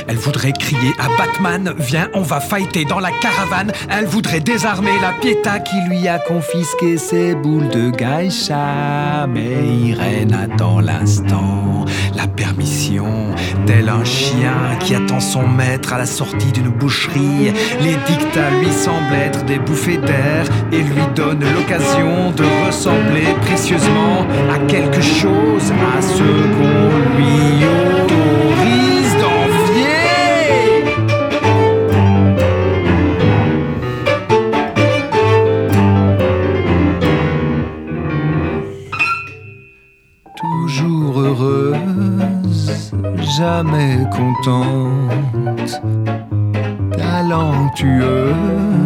Elle voudrait crier à Batman, viens, on va fighter dans la caravane. Elle voudrait désarmer la Pietà qui lui a confisqué ses boules de geisha. Mais Irène attend l'instant, la permission, tel un chien qui attend son maître à la sortie d'une boucherie. Les dictats lui semblent être des bouffées d'air et lui donnent l'occasion de ressembler précieusement à quelque chose, à ce qu'on lui autorise d'envier. Toujours heureuse, jamais contente, talentueuse,